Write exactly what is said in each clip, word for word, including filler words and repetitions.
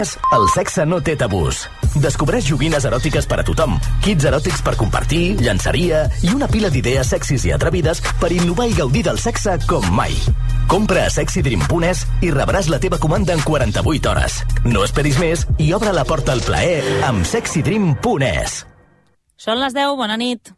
El sexe no té tabús. Descobreix joguines eròtiques per a tothom, kits eròtics per compartir, llançaria i una pila d'idees sexis i atrevides per innovar i gaudir del sexe com mai. Compra a sexy dream punt es i rebràs la teva comanda en quaranta-vuit hores. No esperis més i obre la porta al plaer amb sexy dream punt es. Són les deu, bona nit.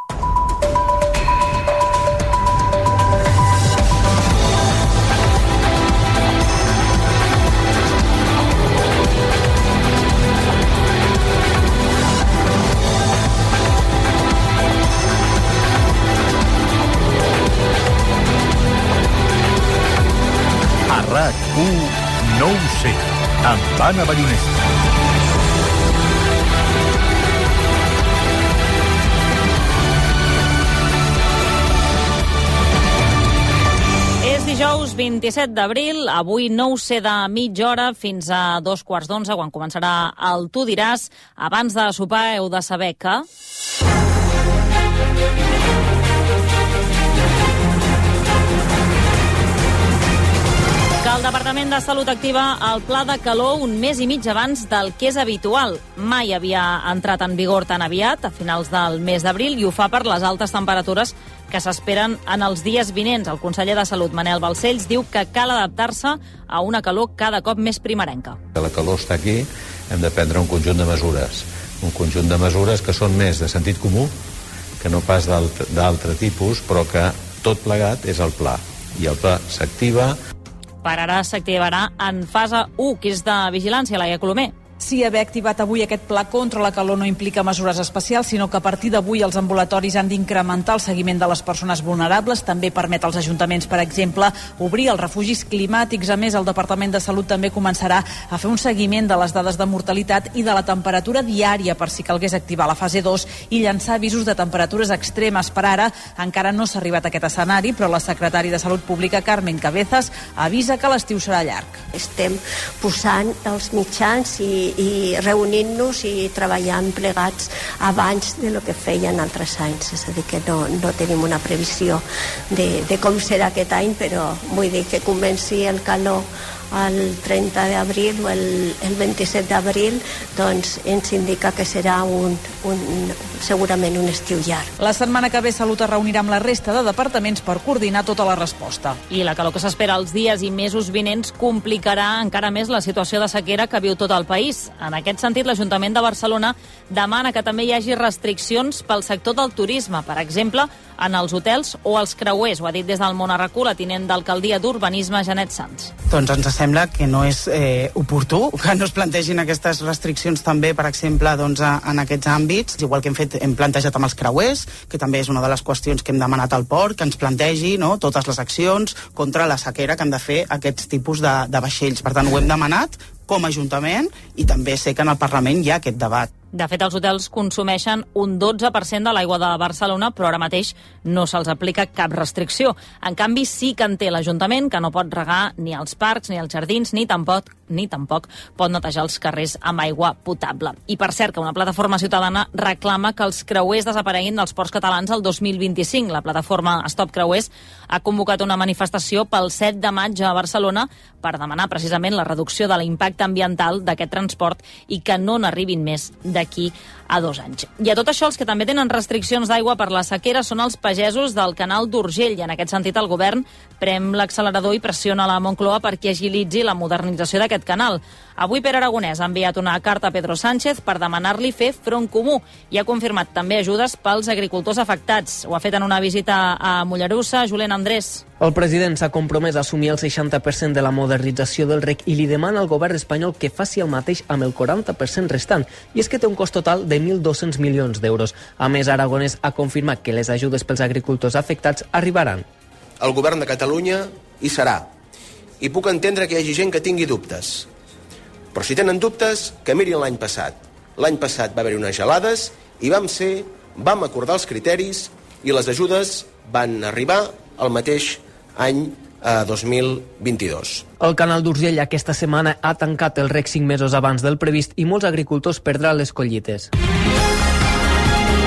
RAC u no ho sé, amb Anna Ballonesta. És dijous vint-i-set d'abril, avui no ho sé de mitja hora fins a dos quarts d'onze, quan començarà el Tu diràs. Abans de sopar heu de saber que... que el Departament de Salut activa el pla de calor un mes i mig abans del que és habitual. Mai havia entrat en vigor tan aviat, a finals del mes d'abril, i ho fa per les altes temperatures que s'esperen en els dies vinents. El conseller de Salut, Manel Balcells, diu que cal adaptar-se a una calor cada cop més primerenca. La calor està aquí, hem de prendre un conjunt de mesures. Un conjunt de mesures que són més de sentit comú, que no pas d'altre tipus, però que tot plegat és el pla. I el pla s'activa. Per ara s'activarà en fase u, que és de vigilància, Laia Colomer. Sí, haver activat avui aquest pla contra la calor no implica mesures especials, sinó que a partir d'avui els ambulatoris han d'incrementar el seguiment de les persones vulnerables. També permet als ajuntaments, per exemple, obrir els refugis climàtics. A més, el Departament de Salut també començarà a fer un seguiment de les dades de mortalitat i de la temperatura diària, per si calgués activar la fase dos i llançar avisos de temperatures extremes. Per ara encara no s'ha arribat a aquest escenari, però la secretària de Salut Pública, Carmen Cabezas, avisa que l'estiu serà llarg. Estem posant els mitjans i i reunint-nos i treballant plegats abans de lo que feien altres anys. És a dir, que no, no tenim una previsió de, de com serà aquest any, però vull dir que comenci el calor el trenta d'abril o el, el vint-i-set d'abril, doncs ens indica que serà un, un, segurament un estiu llarg. La setmana que ve Salut es reunirà amb la resta de departaments per coordinar tota la resposta. I la calor que s'espera els dies i mesos vinents complicarà encara més la situació de sequera que viu tot el país. En aquest sentit, l'Ajuntament de Barcelona demana que també hi hagi restriccions pel sector del turisme, per exemple, en els hotels o els creuers. Ho ha dit des del Món Arracú la tinent d'Alcaldia d'Urbanisme, Janet Sanz. Doncs ens sembla que no és eh, oportú que no es plantegin aquestes restriccions també, per exemple, doncs, a, en aquests àmbits, igual que hem fet hem plantejat amb els creuers, que també és una de les qüestions que hem demanat al port, que ens plantegi, no, totes les accions contra la sequera que han de fer aquests tipus de, de vaixells. Per tant, ho hem demanat com a Ajuntament i també sé que en el Parlament hi ha aquest debat. De fet, els hotels consumeixen un dotze per cent de l'aigua de Barcelona, però ara mateix no se'ls aplica cap restricció. En canvi, sí que en té l'Ajuntament, que no pot regar ni els parcs, ni els jardins, ni tampoc, ni tampoc pot netejar els carrers amb aigua potable. I per cert, que una plataforma ciutadana reclama que els creuers desapareguin dels ports catalans el dos mil vint-i-cinc. La plataforma Stop Creuers ha convocat una manifestació pel set de maig a Barcelona per demanar precisament la reducció de l'impacte ambiental d'aquest transport i que no n'arribin més d'aquí a dos anys. I a tot això, els que també tenen restriccions d'aigua per la sequera són els pagesos del canal d'Urgell, i en aquest sentit el govern prem l'accelerador i pressiona la Moncloa perquè agilitzi la modernització d'aquest canal. Avui Pere Aragonès ha enviat una carta a Pedro Sánchez per demanar-li fer front comú i ha confirmat també ajudes pels agricultors afectats. Ho ha fet en una visita a Mollerussa. Julen Andrés. El president s'ha compromès a assumir el seixanta per cent de la modernització del rec i li demana al govern espanyol que faci el mateix amb el quaranta per cent restant. I és que té un cost total de mil dos-cents milions d'euros. A més, Aragonès ha confirmat que les ajudes pels agricultors afectats arribaran. El govern de Catalunya hi serà. I puc entendre que hi hagi gent que tingui dubtes. Però si tenen dubtes, que mirin l'any passat. L'any passat va haver-hi unes gelades i vam ser, vam acordar els criteris i les ajudes van arribar al mateix any eh, dos mil vint-i-dos. El canal d'Urgell aquesta setmana ha tancat el rec cinc mesos abans del previst i molts agricultors perdran les collites.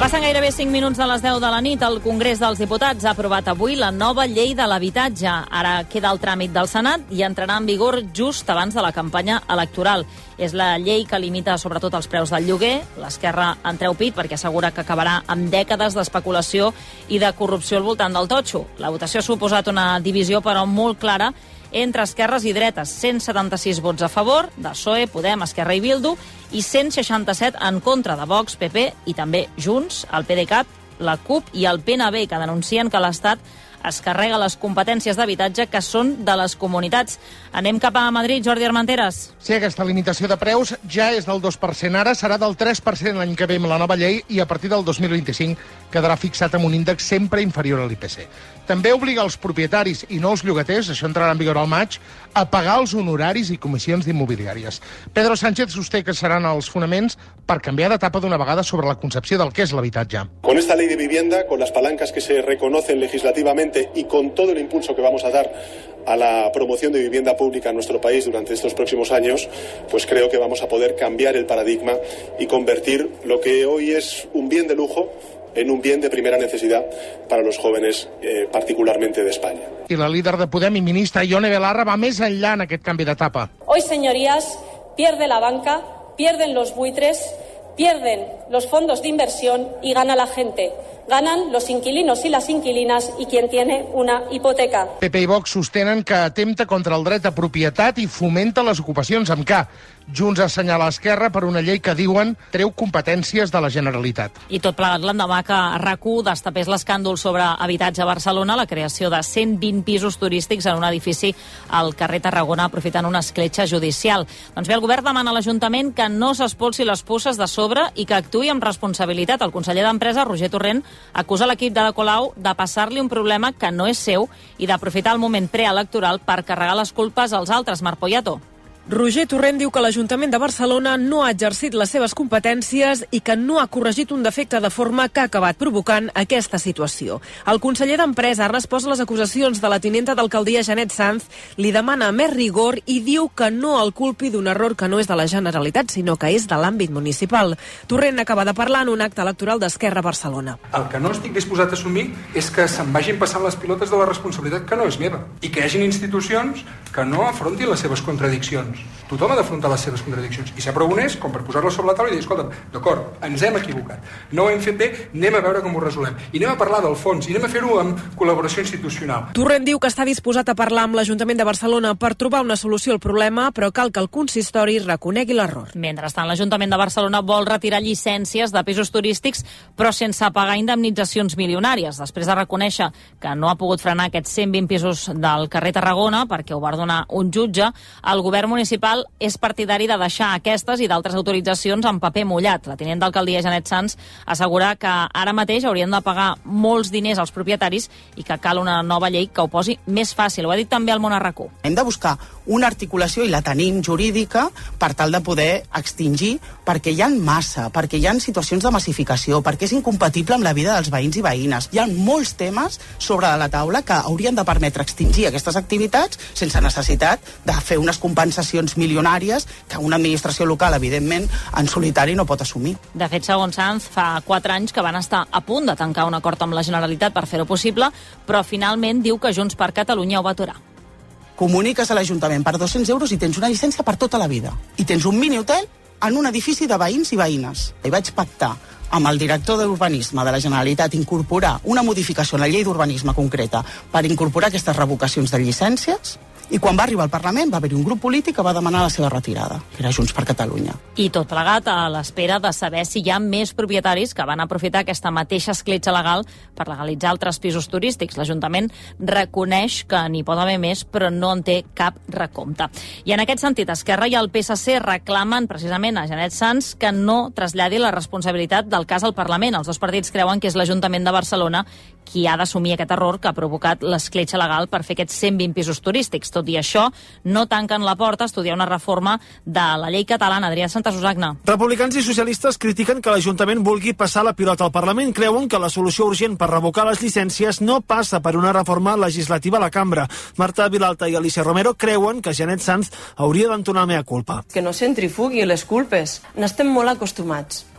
Passen gairebé cinc minuts de les deu de la nit. El Congrés dels Diputats ha aprovat avui la nova llei de l'habitatge. Ara queda el tràmit del Senat i entrarà en vigor just abans de la campanya electoral. És la llei que limita sobretot els preus del lloguer. L'Esquerra en treu pit perquè assegura que acabarà amb dècades d'especulació i de corrupció al voltant del totxo. La votació ha suposat una divisió, però molt clara, entre esquerres i dretes. cent setanta-sis vots a favor, de P S O E, Podem, Esquerra i Bildu, i cent seixanta-set en contra de Vox, P P i també Junts, el PDeCAT, la CUP i el P N B, que denuncien que l'Estat es carrega les competències d'habitatge que són de les comunitats. Anem cap a Madrid, Jordi Armenteres. Sí, aquesta limitació de preus ja és del dos per cent ara, serà del tres per cent l'any que ve amb la nova llei i a partir del dos mil vint-i-cinc quedarà fixat amb un índex sempre inferior a l'I P C. També obliga els propietaris i no els llogaters, això entrarà en vigor al maig, a pagar els honoraris i comissions d'immobiliàries. Pedro Sánchez sosté que seran els fonaments per canviar d'etapa d'una vegada sobre la concepció del que és l'habitatge. Con esta ley de vivienda, con las palancas que se reconocen legislativamente y con todo el impulso que vamos a dar a la promoción de vivienda pública en nuestro país durante estos próximos años, pues creo que vamos a poder cambiar el paradigma y convertir lo que hoy es un bien de lujo en un bien de primera necesidad para los jóvenes, eh, particularmente de España. I la líder de Podem i ministra Ione Belarra va més enllà en aquest canvi d'etapa. Hoy, señorías, pierde la banca, pierden los buitres, pierden los fondos de inversión y gana la gente. Ganan los inquilinos y las inquilinas y quien tiene una hipoteca. P P i Vox sostenen que atempta contra el dret a propietat i fomenta les ocupacions amb K. Junts assenyala Esquerra per una llei que diuen treu competències de la Generalitat. I tot plegat l'endemà que RAC1 destapés l'escàndol sobre habitatge a Barcelona, la creació de cent vint pisos turístics en un edifici al carrer Tarragona aprofitant una escletxa judicial. Doncs bé, el govern demana a l'Ajuntament que no s'espolsi les puces de sobre i que actuï amb responsabilitat. El conseller d'Empresa, Roger Torrent, acusa l'equip de Colau de passar-li un problema que no és seu i d'aprofitar el moment preelectoral per carregar les culpes als altres. Marc Poyato. Roger Torrent diu que l'Ajuntament de Barcelona no ha exercit les seves competències i que no ha corregit un defecte de forma que ha acabat provocant aquesta situació. El conseller d'Empresa ha respost a les acusacions de la tinenta d'alcaldia Janet Sanz, li demana més rigor i diu que no el culpi d'un error que no és de la Generalitat, sinó que és de l'àmbit municipal. Torrent acaba de parlar en un acte electoral d'Esquerra a Barcelona. El que no estic disposat a assumir és que se'n vagin passant les pilotes de la responsabilitat que no és meva i que hi hagin institucions que no afrontin les seves contradiccions. Tothom ha d'afrontar les seves contradiccions i ser prou honest com per posar-les sobre la taula i dir, escolta, d'acord, ens hem equivocat, no ho hem fet bé, anem a veure com ho resolem i anem a parlar del fons i anem a fer-ho amb col·laboració institucional. Torrent diu que està disposat a parlar amb l'Ajuntament de Barcelona per trobar una solució al problema, però cal que el consistori reconegui l'error. Mentrestant, l'Ajuntament de Barcelona vol retirar llicències de pisos turístics, però sense pagar indemnitzacions milionàries. Després de reconèixer que no ha pogut frenar aquests cent vint pisos del carrer Tarragona perquè ho va ordenar un jutge, el govern municipal és partidari de deixar aquestes i d'altres autoritzacions en paper mullat. La tinent d'alcaldia Janet Sanz assegura que ara mateix haurien de pagar molts diners als propietaris i que cal una nova llei que ho posi més fàcil. Ho ha dit també el món a RAC1. Hem de buscar una articulació, i la tenim jurídica, per tal de poder extingir, perquè hi ha massa, perquè hi ha situacions de massificació, perquè és incompatible amb la vida dels veïns i veïnes. Hi ha molts temes sobre la taula que haurien de permetre extingir aquestes activitats sense necessitat de fer unes compensacions milionàries que una administració local, evidentment, en solitari no pot assumir. De fet, segons Sanz, fa quatre anys que van estar a punt de tancar un acord amb la Generalitat per fer-ho possible, però finalment diu que Junts per Catalunya ho va aturar. Comuniques a l'Ajuntament per dos-cents euros i tens una llicència per tota la vida. I tens un mini-hotel en un edifici de veïns i veïnes. I vaig pactar amb el director d'Urbanisme de la Generalitat incorporar una modificació en la llei d'urbanisme concreta per incorporar aquestes revocacions de llicències, i quan va arribar al Parlament va haver-hi un grup polític que va demanar la seva retirada, que era Junts per Catalunya. I tot plegat a l'espera de saber si hi ha més propietaris que van aprofitar aquesta mateixa escletxa legal per legalitzar altres pisos turístics. L'Ajuntament reconeix que n'hi pot haver més, però no en té cap recompte. I en aquest sentit, Esquerra i el P S C reclamen precisament a Janet Sanz que no traslladi la responsabilitat del cas al Parlament. Els dos partits creuen que és l'Ajuntament de Barcelona qui ha d'assumir aquest error que ha provocat l'escletxa legal per fer aquests cent vint pisos turístics. Tot i això, no tanquen la porta a estudiar una reforma de la llei catalana. Adrià Santasusagna. Republicans i socialistes critiquen que l'Ajuntament vulgui passar la pilota al Parlament. Creuen que la solució urgent per revocar les llicències no passa per una reforma legislativa a la cambra. Marta Vilalta i Alicia Romero creuen que Janet Sanz hauria d'entonar mea culpa. Que no centrifugui les culpes. N'estem molt acostumats.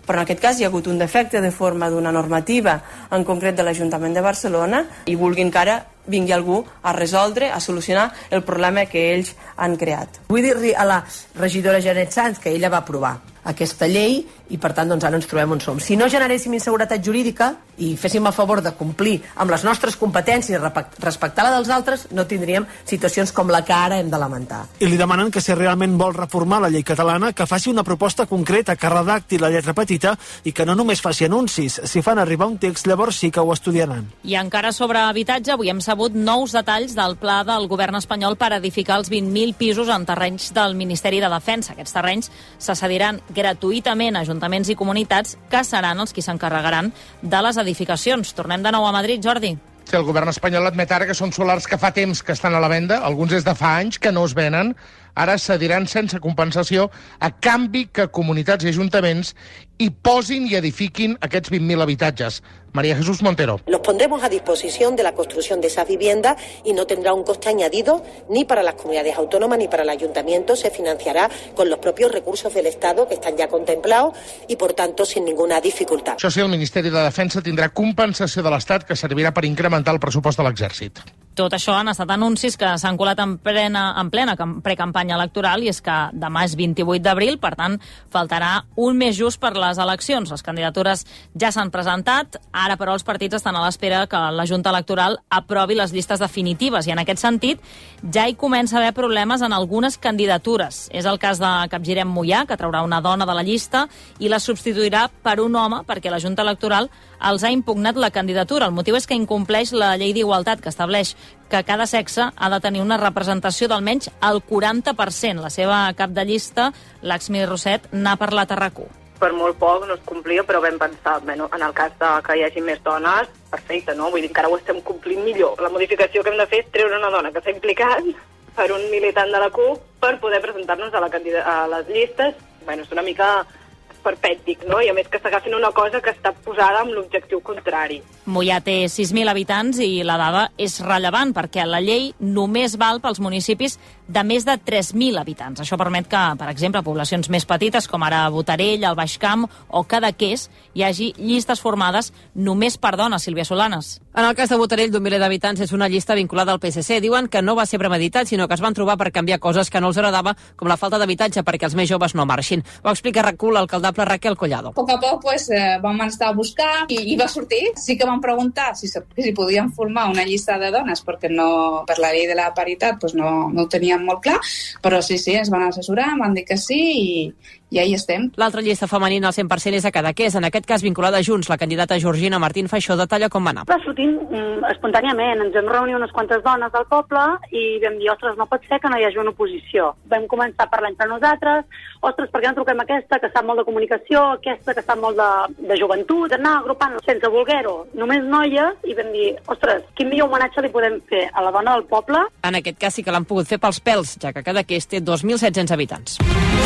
però en aquest cas hi ha hagut un defecte de forma d'una normativa, en concret de l'Ajuntament de Barcelona, i vulguin que ara vingui algú a resoldre, a solucionar el problema que ells han creat. Vull dir-li a la regidora Janet Sanz que ella va aprovar aquesta llei i per tant doncs, ara ens trobem on som. Si no generéssim inseguretat jurídica i féssim a favor de complir amb les nostres competències, respectar la dels altres, no tindríem situacions com la que ara hem de lamentar. I li demanen que si realment vol reformar la llei catalana, que faci una proposta concreta, que redacti la lletra petita i que no només faci anuncis. Si fan arribar un text, llavors sí que ho estudiaran. I encara sobre habitatge, avui hem sabut nous detalls del pla del govern espanyol per edificar els vint mil pisos en terrenys del Ministeri de Defensa. Aquests terrenys se cediran gratuïtament a ajuntaments i comunitats que seran els qui s'encarregaran de les edificacions. Tornem de nou a Madrid, Jordi. Sí, el govern espanyol admet ara que són solars que fa temps que estan a la venda, alguns des de fa anys que no es venen, ara cediran sense compensació a canvi que comunitats i ajuntaments hi posin i edifiquin aquests vint mil habitatges. María Jesús Montero. Los pondremos a disposición de la construcción de esas viviendas y no tendrá un coste añadido ni para las comunidades autónomas ni para el ayuntamiento. Se financiará con los propios recursos del Estado que están ya contemplados y, por tanto, sin ninguna dificultad. Això sí, el Ministeri de Defensa tindrà compensació de l'Estat que servirà per incrementar el pressupost de l'Exèrcit. Tot això han estat anuncis que s'han colat en plena, en plena precampanya electoral i és que demà és vint-i-vuit d'abril, per tant, faltarà un mes just per les eleccions. Les candidatures ja s'han presentat, ara però els partits estan a l'espera que la Junta Electoral aprovi les llistes definitives i en aquest sentit ja hi comença a haver problemes en algunes candidatures. És el cas de Capgirem Moià, que traurà una dona de la llista i la substituirà per un home perquè la Junta Electoral els ha impugnat la candidatura. El motiu és que incompleix la llei d'igualtat que estableix que cada sexe ha de tenir una representació d'almenys el quaranta per cent. La seva cap de llista, l'Axmi Roset, n'ha parlat a RAC u. Per molt poc no es complia, però vam pensar, bueno, en el cas de que hi hagi més dones, perfecte, no? Vull dir que ara ho estem complint millor. La modificació que hem de fer és treure una dona que s'ha implicat per un militant de la CUP per poder presentar-nos a, la a les llistes. Bueno, és una mica perpètic, no? I a més que s'agafin una cosa que està posada amb l'objectiu contrari. Moià té sis mil habitants i la dada és rellevant perquè la llei només val pels municipis de més de tres mil habitants. Això permet que, per exemple, poblacions més petites com ara Botarell, el Baix Camp o Cadaqués hi hagi llistes formades només per dones, Sílvia Solanes. En el cas de Botarell, d'un miler d'habitants, és una llista vinculada al P S C. Diuen que no va ser premeditat, sinó que es van trobar per canviar coses que no els agradava, com la falta d'habitatge perquè els més joves no marxin. Ho explica RAC u l'alcaldable Raquel Collado. A poc a poc pues, eh, vam estar a buscar i, i va sortir. Sí que vam preguntar si, si podíem formar una llista de dones, perquè no, per la llei de la paritat pues no, no ho teníem molt clar, però sí, sí, ens van assessorar, van dir que sí i, i ahí estem. L'altra llista femenina al cent per cent és a Cadaqués, en aquest cas vinculada a Junts. La candidata Georgina Martín Faixó detalla com va anar. Va sortint mm, espontàniament, ens vam reunir unes quantes dones del poble i vam dir, ostres, no pot ser que no hi hagi una oposició. Vam començar a parlar entre nosaltres, ostres, per què no truquem aquesta, que sap molt de comunicació, aquesta que sap molt de, de joventut, anar agrupant sense voler-ho, només noies, i vam dir, ostres, quin millor homenatge li podem fer a la dona del poble. En aquest cas sí que l'han pogut fer pels pèls, ja que Cadaqués té dos mil set-cents habitants.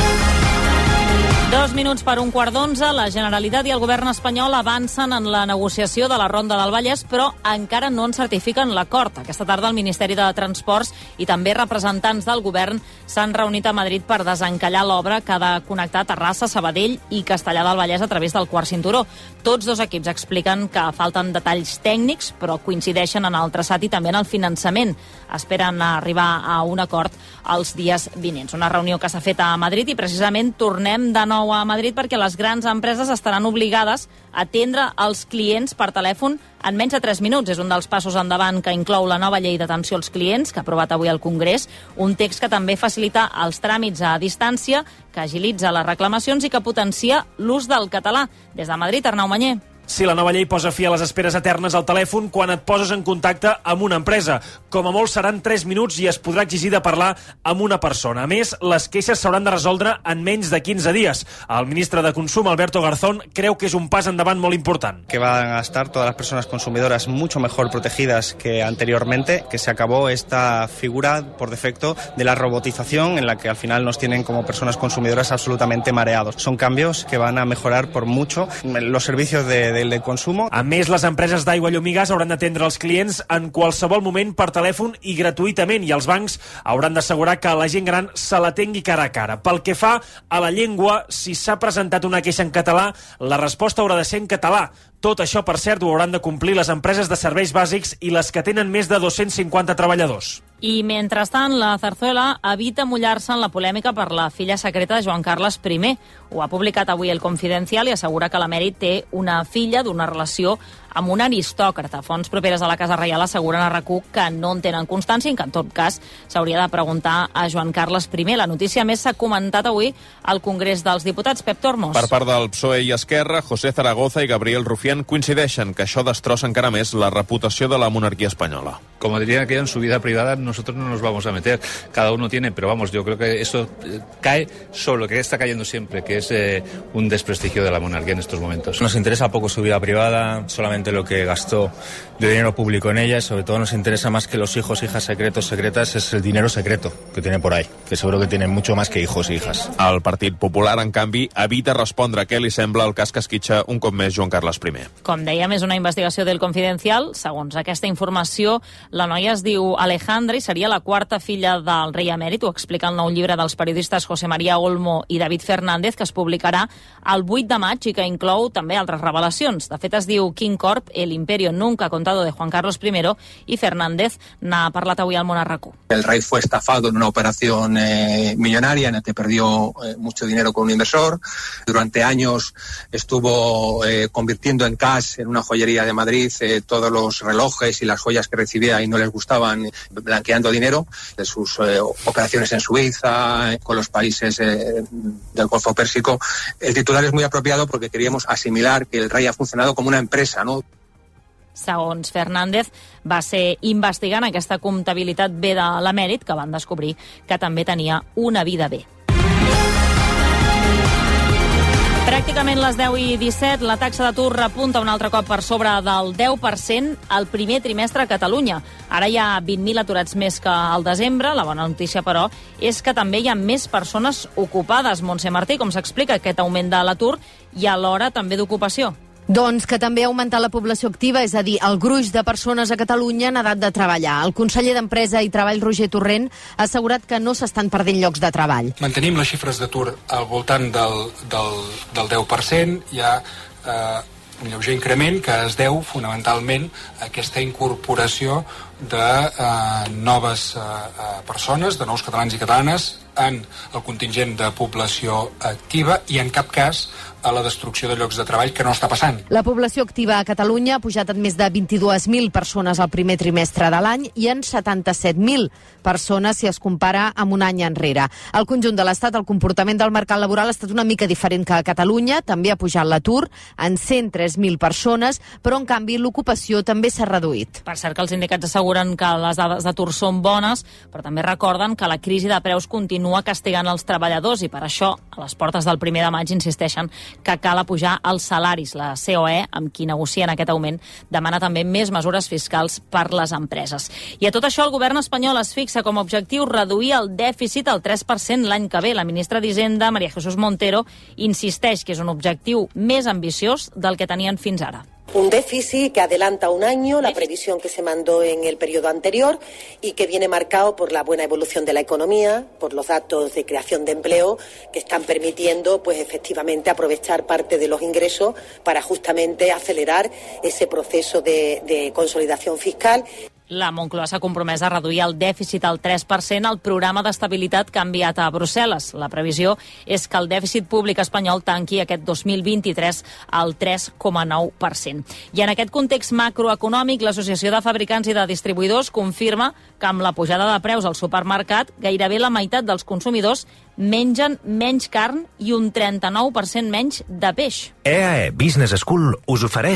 Dos minuts per un quart d'onze, la Generalitat i el govern espanyol avancen en la negociació de la Ronda del Vallès, però encara no en certifiquen l'acord. Aquesta tarda el Ministeri de Transports i també representants del govern s'han reunit a Madrid per desencallar l'obra que ha de connectar Terrassa, Sabadell i Castellar del Vallès a través del quart cinturó. Tots dos equips expliquen que falten detalls tècnics, però coincideixen en el traçat i també en el finançament. Esperen arribar a un acord els dies vinents. Una reunió que s'ha fet a Madrid i precisament tornem de nou a Madrid perquè les grans empreses estaran obligades a atendre els clients per telèfon en menys de tres minuts. És un dels passos endavant que inclou la nova llei d'atenció als clients, que ha aprovat avui al Congrés, un text que també facilita els tràmits a distància, que agilitza les reclamacions i que potencia l'ús del català. Des de Madrid, Arnau Manyer. Sí, la nova llei posa fi a les esperes eternes al telèfon quan et poses en contacte amb una empresa. Com a molt seran tres minuts i es podrà exigir de parlar amb una persona. A més, les queixes s'hauran de resoldre en menys de quinze dies. El ministre de Consum, Alberto Garzón, creu que és un pas endavant molt important. Que van a estar todas las personas consumidoras mucho mejor protegidas que anteriormente, que se acabó esta figura por defecto de la robotización en la que al final nos tienen como personas consumidoras absolutamente mareados. Son cambios que van a mejorar por mucho los servicios de, de model de consumo. A més, les empreses d'aigua, llum i gas hauran d'atendre els clients en qualsevol moment per telèfon i gratuïtament, i els bancs hauran d'assegurar que la gent gran se l'atengui cara a cara. Pel que fa a la llengua, si s'ha presentat una queixa en català, la resposta haurà de ser en català. Tot això, per cert, ho hauran de complir les empreses de serveis bàsics i les que tenen més de dos-cents cinquanta treballadors. I, mentrestant, la Zarzuela evita mullar-se en la polèmica per la filla secreta de Joan Carles primer. Ho ha publicat avui El Confidencial i assegura que l'emèrit té una filla d'una relació amb un aristòcrata. Fonts properes a la Casa Reial asseguren a RAC1 que no en tenen constància i que, en tot cas, s'hauria de preguntar a Joan Carles primer. La notícia, més, s'ha comentat avui al Congrés dels Diputats. Pep Tormos. Per part del P S O E i Esquerra, José Zaragoza i Gabriel Rufián coincideixen que això destrossa encara més la reputació de la monarquia espanyola. Como dirían aquello, en su vida privada nosotros no nos vamos a meter. Cada uno tiene, pero vamos, yo creo que eso cae sobre lo que está cayendo siempre, que es eh, un desprestigio de la monarquía en estos momentos. Nos interesa poco su vida privada, solamente lo que gastó de dinero público en ella, y sobre todo nos interesa más que los hijos, hijas, secretos, secretas, es el dinero secreto que tiene por ahí, que seguro que tienen mucho más que hijos e hijas. El Partit Popular, en canvi, evita respondre a què li sembla el cas que esquitxa un cop més Joan Carles primer. Com dèiem, és una investigació del Confidencial. Segons aquesta informació, la noia es diu Alejandra i seria la quarta filla del rei emèrit. Ho explica el nou llibre dels periodistes José María Olmo i David Fernández, que es publicarà el vuit de maig i que inclou també altres revelacions. De fet, es diu King Corp, el imperio nunca contado de Juan Carlos primero, i Fernández n'ha parlat avui al Món a RAC1. El rey fue estafado en una operación eh, millonaria en la que perdió eh, mucho dinero con un inversor. Durante años estuvo eh, convirtiendo en cash en una joyería de Madrid eh, todos los relojes y las joyas que recibía y no les gustaban, eh, blanqueando dinero de sus eh, operaciones en Suiza, eh, con los países eh, del Golfo Pérsico. El titular es muy apropiado porque queríamos asimilar que el rey ha funcionado como una empresa, ¿no? Segons Fernández, va ser investigant aquesta comptabilitat B de l'emèrit que van descobrir que també tenia una vida B. Pràcticament les deu i disset, la taxa d'atur repunta un altre cop per sobre del deu per cent al primer trimestre a Catalunya. Ara hi ha vint mil aturats més que al desembre. La bona notícia, però, és que també hi ha més persones ocupades. Montse Martí, com s'explica aquest augment de l'atur i alhora també d'ocupació? Doncs que també ha augmentat la població activa, és a dir, el gruix de persones a Catalunya en edat de treballar. El conseller d'Empresa i Treball, Roger Torrent, ha assegurat que no s'estan perdent llocs de treball. Mantenim les xifres d'atur al voltant del, del, del deu per cent. Hi ha eh, un lleuger increment que es deu fonamentalment a aquesta incorporació de eh, noves eh, persones, de nous catalans i catalanes en el contingent de població activa i en cap cas a la destrucció de llocs de treball, que no està passant. La població activa a Catalunya ha pujat en més de vint-i-dues mil persones al primer trimestre de l'any i en setanta-set mil persones si es compara amb un any enrere. Al conjunt de l'Estat, el comportament del mercat laboral ha estat una mica diferent que a Catalunya. També ha pujat l'atur en cent tres mil persones, però en canvi l'ocupació també s'ha reduït. Per cert que els sindicats asseguren que les dades d'atur són bones, però també recorden que la crisi de preus continua castigant els treballadors i per això, a les portes del primer de maig, insisteixen que cal apujar els salaris. La C O E, amb qui negocien aquest augment, demana també més mesures fiscals per les empreses. I a tot això el govern espanyol es fixa com a objectiu reduir el dèficit al tres per cent l'any que ve. La ministra d'Hisenda, María Jesús Montero, insisteix que és un objectiu més ambiciós del que tenien fins ara. Un déficit que adelanta un año la previsión que se mandó en el periodo anterior y que viene marcado por la buena evolución de la economía, por los datos de creación de empleo que están permitiendo, pues efectivamente, aprovechar parte de los ingresos para justamente acelerar ese proceso de, de consolidación fiscal. La Moncloa s'ha compromès a reduir el dèficit al tres per cent al programa d'estabilitat que ha enviat a Brussel·les. La previsió és que el dèficit públic espanyol tanqui aquest dos mil vint-i-tres al tres coma nou per cent. I en aquest context macroeconòmic, l'Associació de Fabricants i de Distribuïdors confirma que amb la pujada de preus al supermercat, gairebé la meitat dels consumidors mengen menys carn i un trenta-nou per cent menys de peix. E A E Business School us ofereix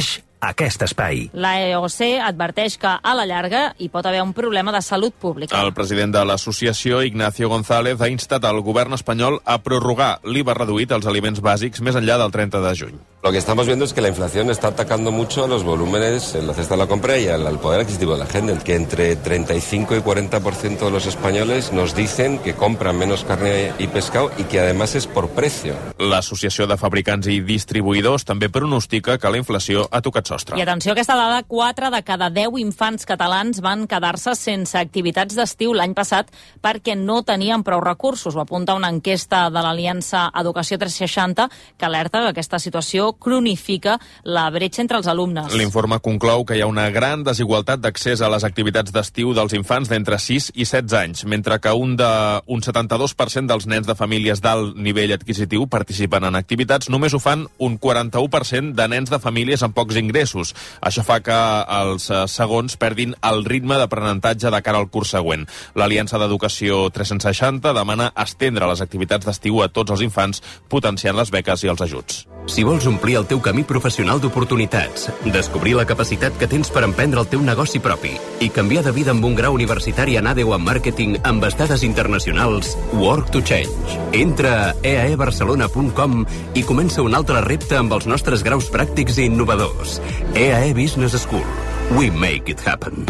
aquest espai. La E O C adverteix que a la llarga hi pot haver un problema de salut pública. El president de l'associació, Ignacio González, ha instat al govern espanyol a prorrogar l'I V A reduït als aliments bàsics més enllà del trenta de juny. Lo que estamos viendo es que la inflación está atacando mucho a los volúmenes en la cesta de la compra y al, al poder adquisitivo de la gente, que entre treinta y cinco y cuarenta por ciento de los españoles nos dicen que compran menos carne y pescado y que además es por precio. L'Associació de Fabricants i Distribuïdors també pronostica que la inflació ha tocat sostre. I atenció a aquesta dada, quatre de cada deu infants catalans van quedar-se sense activitats d'estiu l'any passat perquè no tenien prou recursos. Ho apunta una enquesta de l'Aliança Educació tres seixanta que alerta que aquesta situació cronifica la bretxa entre els alumnes. L'informe conclou que hi ha una gran desigualtat d'accés a les activitats d'estiu dels infants d'entre sis i setze anys, mentre que un, de, un setanta-dos per cent dels nens de famílies d'alt nivell adquisitiu participen en activitats, només ho fan un quaranta-u per cent de nens de famílies amb pocs ingressos. Això fa que els segons perdin el ritme d'aprenentatge de cara al curs següent. L'Aliança d'Educació tres seixanta demana estendre les activitats d'estiu a tots els infants, potenciant les beques i els ajuts. Si vols omplir el teu camí professional d'oportunitats, descobrir la capacitat que tens per emprendre el teu negoci propi i canviar de vida amb un grau universitari en A D E o en màrqueting amb estades internacionals, Work to Change. Entra a e a e barcelona punt com i comença un altre repte amb els nostres graus pràctics i innovadors. E A E Business School. We make it happen.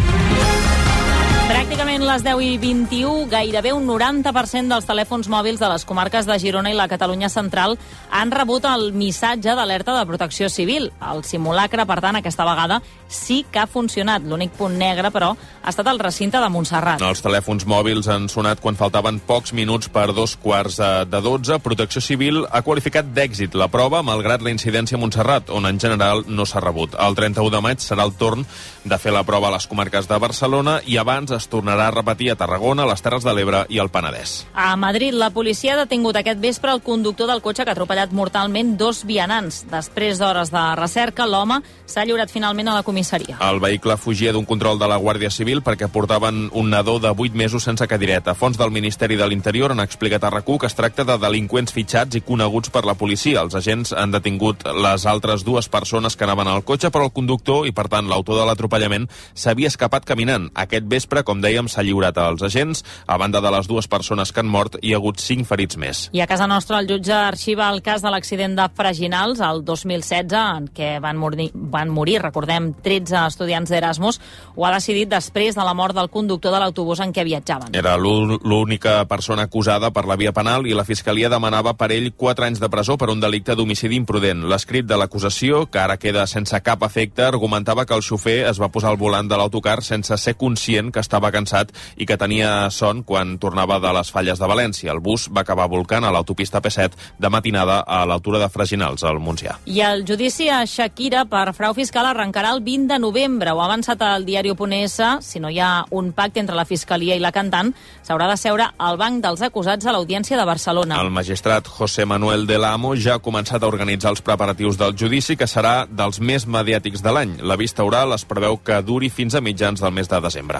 Pràcticament les deu i vint-i-u, gairebé un noranta per cent dels telèfons mòbils de les comarques de Girona i la Catalunya central han rebut el missatge d'alerta de protecció civil. El simulacre, per tant, aquesta vegada sí que ha funcionat. L'únic punt negre, però, ha estat el recinte de Montserrat. Els telèfons mòbils han sonat quan faltaven pocs minuts per dos quarts de dotze. Protecció Civil ha qualificat d'èxit la prova, malgrat la incidència a Montserrat, on en general no s'ha rebut. El trenta-u de maig serà el torn de fer la prova a les comarques de Barcelona i abans es tornarà a repetir a Tarragona, les Terres de l'Ebre i el Penedès. A Madrid, la policia ha detingut aquest vespre el conductor del cotxe que ha atropellat mortalment dos vianants. Després d'hores de recerca, l'home s'ha lliurat finalment a la comissaria. El vehicle fugia d'un control de la Guàrdia Civil perquè portaven un nadó de vuit mesos sense cadireta. Fonts del Ministeri de l'Interior han explicat a RAC u que es tracta de delinqüents fitxats i coneguts per la policia. Els agents han detingut les altres dues persones que anaven al cotxe, però el conductor i, per tant, l'autor de l'atropellament s'havia escapat caminant. Aquest vespre, com dèiem, s'ha lliurat als agents. A banda de les dues persones que han mort, hi ha hagut cinc ferits més. I a casa nostra el jutge arxiva el cas de l'accident de Freginals el dos mil setze, en què van morir, van morir, recordem, tretze estudiants d'Erasmus. Ho ha decidit després de la mort del conductor de l'autobús en què viatjaven. Era l'única persona acusada per la via penal i la Fiscalia demanava per ell quatre anys de presó per un delicte d'homicidi imprudent. L'escrit de l'acusació, que ara queda sense cap efecte, argumentava que el xofer es va posar al volant de l'autocar sense ser conscient que estava cansat i que tenia son quan tornava de les falles de València. El bus va acabar volcant a l'autopista P set de matinada a l'altura de Freginals, al Montsià. I el judici a Shakira per frau fiscal arrencarà el vint de novembre. Ho ha avançat el diari.es. Si no hi ha un pacte entre la Fiscalia i la cantant, s'haurà de seure al banc dels acusats a l'Audiència de Barcelona. El magistrat José Manuel del Amo ja ha començat a organitzar els preparatius del judici, que serà dels més mediàtics de l'any. La vista oral es preveu que duri fins a mitjans del mes de desembre.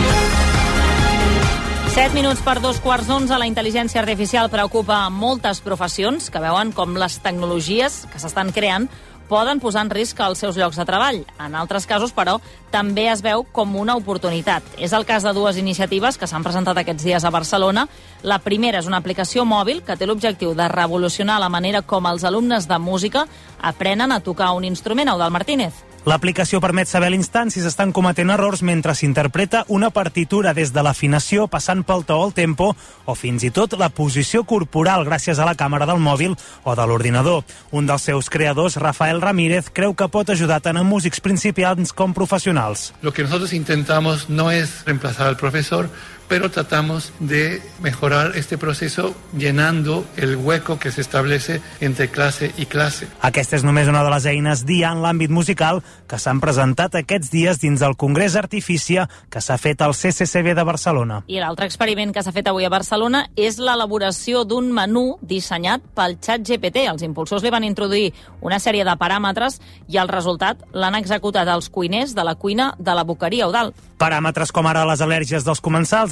Set minuts per dos quarts d'onze. La intel·ligència artificial preocupa moltes professions que veuen com les tecnologies que s'estan creant poden posar en risc els seus llocs de treball. En altres casos, però, també es veu com una oportunitat. És el cas de dues iniciatives que s'han presentat aquests dies a Barcelona. La primera és una aplicació mòbil que té l'objectiu de revolucionar la manera com els alumnes de música aprenen a tocar un instrument. Eudald Martínez. L'aplicació permet saber a l'instant si s'estan cometent errors mentre s'interpreta una partitura, des de l'afinació, passant pel to o el tempo, o fins i tot la posició corporal gràcies a la càmera del mòbil o de l'ordinador. Un dels seus creadors, Rafael Ramírez, creu que pot ajudar tant a músics principiants com professionals. Lo que nosotros intentamos no es reemplazar al profesor, pero tratamos de mejorar este proceso llenando el hueco que se establece entre clase i clase. Aquesta és només una de les eines d'I A en l'àmbit musical que s'han presentat aquests dies dins del Congrés Artifícia que s'ha fet al C C C B de Barcelona. I l'altre experiment que s'ha fet avui a Barcelona és l'elaboració d'un menú dissenyat pel xat G P T. Els impulsors li van introduir una sèrie de paràmetres i el resultat l'han executat els cuiners de la cuina de la Boqueria Eudald. Paràmetres com ara les al·lèrgies dels comensals,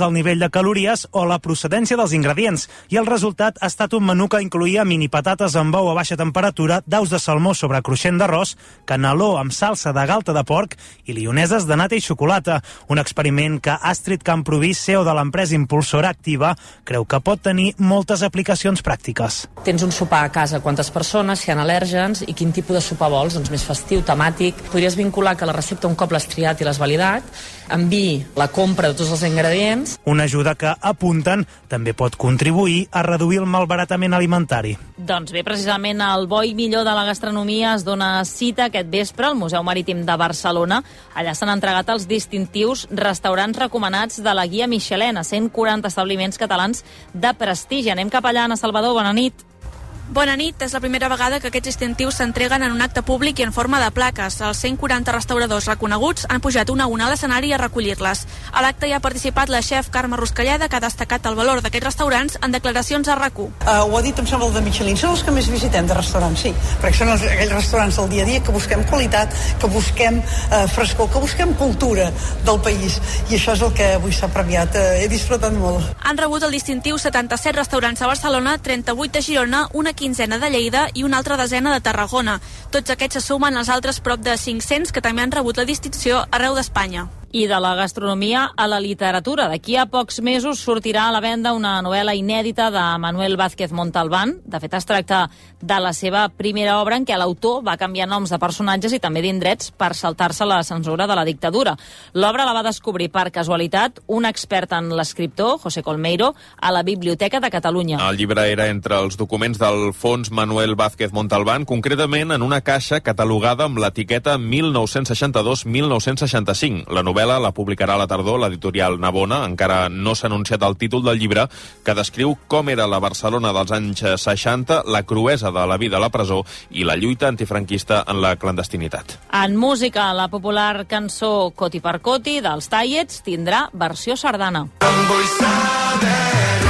el nivell de calories o la procedència dels ingredients, i el resultat ha estat un menú que incloïa mini patates amb ou a baixa temperatura, daus de salmó sobre cruixent d'arròs, caneló amb salsa de galta de porc i lioneses de nata i xocolata, un experiment que Astrid Camproví, C E O de l'empresa impulsora Activa, creu que pot tenir moltes aplicacions pràctiques. Tens un sopar a casa, quantes persones, si hi ha al·lèrgens i quin tipus de sopar vols, doncs més festiu, temàtic. Podries vincular que la recepta, un cop l'has triat i l'has validat, enviï la compra de tots els ingredients. Una ajuda que, apunten, també pot contribuir a reduir el malbaratament alimentari. Doncs bé, precisament el bo i millor de la gastronomia es dona cita aquest vespre al Museu Marítim de Barcelona. Allà s'han entregat els distintius restaurants recomanats de la guia Michelin a cent quaranta establiments catalans de prestigi. Anem cap allà, Anna Salvador, bona nit. Bona nit. És la primera vegada que aquests distintius s'entreguen en un acte públic i en forma de plaques. Els cent quaranta restauradors reconeguts han pujat una a una a l'escenari a recollir-les. A l'acte hi ha participat la xef Carme Ruscalleda, que ha destacat el valor d'aquests restaurants en declaracions a RAC u. Uh, ho ha dit, em sembla, el de Michelin. Són els que més visitem de restaurants, sí. Perquè són els, aquells restaurants del dia a dia que busquem qualitat, que busquem uh, frescor, que busquem cultura del país. I això és el que avui s'ha premiat. Uh, he disfrutat molt. Han rebut el distintiu setanta-set restaurants a Barcelona, trenta-vuit de Girona, una quinzena de Lleida i una altra desena de Tarragona. Tots aquests se sumen als altres prop de cinc-cents que també han rebut la distinció arreu d'Espanya. I de la gastronomia a la literatura. D'aquí a pocs mesos sortirà a la venda una novel·la inèdita de Manuel Vázquez Montalbán. De fet, es tracta de la seva primera obra en què l'autor va canviar noms de personatges i també d'indrets per saltar-se la censura de la dictadura. L'obra la va descobrir per casualitat un expert en l'escriptor, José Colmeiro, a la Biblioteca de Catalunya. El llibre era entre els documents del fons Manuel Vázquez Montalbán, concretament en una caixa catalogada amb l'etiqueta mil nou-cents seixanta-dos a mil nou-cents seixanta-cinc. La novel·la la publicarà a la tardor l'editorial Navona. Encara no s'ha anunciat el títol del llibre, que descriu com era la Barcelona dels anys seixanta, la cruesa de la vida a la presó i la lluita antifranquista en la clandestinitat. En música, la popular cançó Coti per Coti dels Tallets tindrà versió sardana. Em vull saber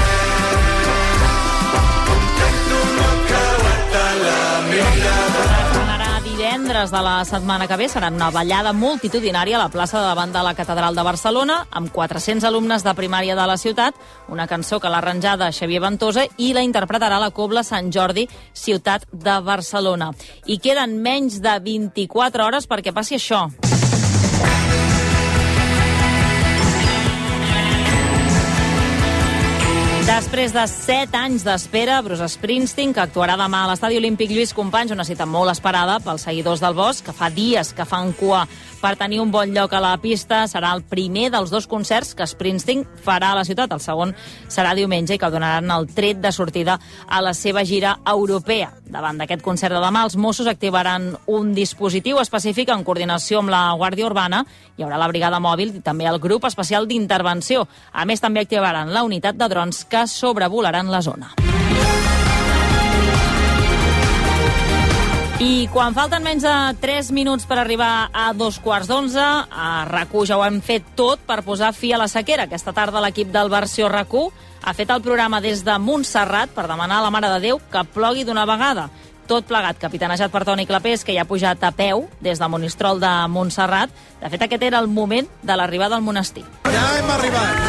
divendres de la setmana que ve serà una ballada multitudinària a la plaça davant de la Catedral de Barcelona, amb quatre-cents alumnes de primària de la ciutat, una cançó que l'ha arranjada Xavier Ventosa i la interpretarà la Cobla Sant Jordi, ciutat de Barcelona. I queden menys de vint-i-quatre hores perquè passi això. Després de set anys d'espera, Bruce Springsteen, que actuarà demà a l'Estadi Olímpic Lluís Companys, una cita molt esperada pels seguidors del Bosc, que fa dies que fan cua per tenir un bon lloc a la pista, serà el primer dels dos concerts que Springsteen farà a la ciutat. El segon serà diumenge i que donaran el tret de sortida a la seva gira europea. Davant d'aquest concert de demà, els Mossos activaran un dispositiu específic en coordinació amb la Guàrdia Urbana. Hi haurà la brigada mòbil i també el grup especial d'intervenció. A més, també activaran la unitat de drons que sobrevolaran la zona. I quan falten menys de tres minuts per arribar a dos quarts d'onze, a RAC u ja ho hem fet tot per posar fi a la sequera. Aquesta tarda l'equip del Versió RAC u ha fet el programa des de Montserrat per demanar a la Mare de Déu que plogui d'una vegada. Tot plegat, capitanejat per Toni Clapés, que ja ha pujat a peu des de Monistrol de Montserrat. De fet, aquest era el moment de l'arribada al monestir. Ja hem arribat.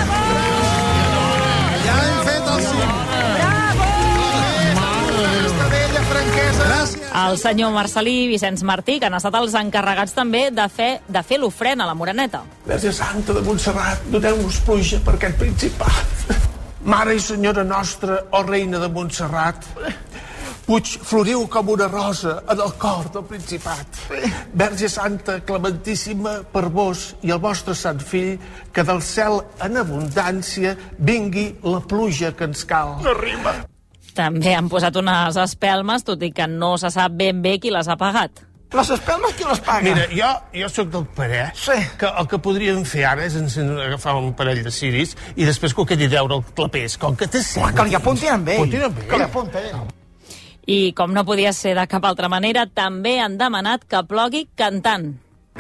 Ja hem fet el cim. Bravo! Aquesta vella franquesa. Gràcies. El senyor Marcelí i Vicenç Martí, que han estat els encarregats també de fer, de fer l'ofrena a la Moreneta. Verge Santa de Montserrat, doneu-nos pluja per aquest principat. Mare i senyora nostra, o reina de Montserrat, puig, floriu com una rosa en el cor del Principat. Verge Santa, clementíssima per vos i el vostre sant fill, que del cel en abundància vingui la pluja que ens cal. No rima. També han posat unes espelmes, tot i que no se sap ben bé qui les ha pagat. Les espelmes qui les paga? Mira, jo, jo sóc del parer sí. que el que podríem fer ara és agafar un parell de ciris i després que ho quedi deure el Clapés, com que té cent. Que li apuntin amb ell. Apuntin amb ell. Que li apuntin. I com no podia ser de cap altra manera, també han demanat que plogui cantant.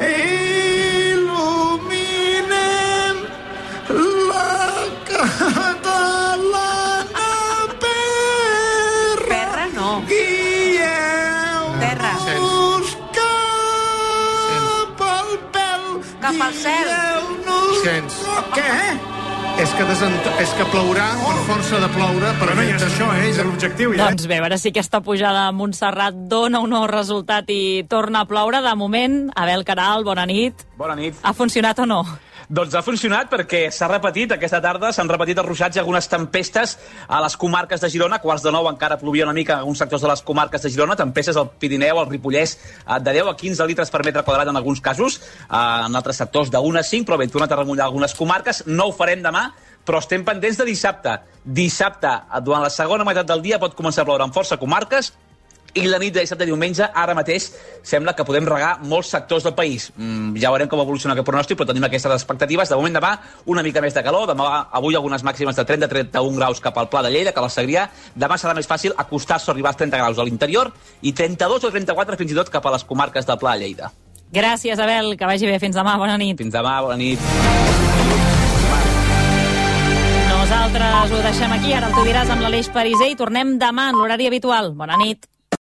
Il·luminem la catalana perra. Perra no. Guieu. Terra. Cap al pèl. Cap al cel. Sents. Què? és que, desent... és que plourà per força de ploure. Però no, i és això, eh? És l'objectiu, ja. Doncs bé, a veure si aquesta pujada a Montserrat dona un nou resultat i torna a ploure. De moment, Abel Caral, bona nit. Bona nit. Ha funcionat o no? Doncs ha funcionat perquè s'ha repetit, aquesta tarda s'han repetit els ruixats i algunes tempestes a les comarques de Girona. A quarts de nou encara plovia una mica en alguns sectors de les comarques de Girona, tempestes al Pirineu, al Ripollès, de deu a quinze litres per metre quadrat en alguns casos, en altres sectors d'un a cinc, però bé, hem tornat a remullar algunes comarques. No ho farem demà, però estem pendents de dissabte. Dissabte, durant la segona meitat del dia, pot començar a ploure en força comarques, i la nit de dissabte i diumenge, ara mateix, sembla que podem regar molts sectors del país. Mm, ja veurem com evoluciona aquest pronòstic, però tenim aquestes expectatives. De moment demà, una mica més de calor. Demà, avui, algunes màximes de trenta a trenta-un graus cap al Pla de Lleida, cap al Segrià. Demà serà més fàcil acostar-se a arribar als trenta graus a l'interior i trenta-dos o trenta-quatre fins i tot cap a les comarques del Pla de Lleida. Gràcies, Abel. Que vagi bé. Fins demà. Bona nit. Fins demà. Bona nit. Nosaltres ho deixem aquí. Ara el tu diràs amb l'Aleix Pariser i tornem demà en l'horari habitual. Bona nit.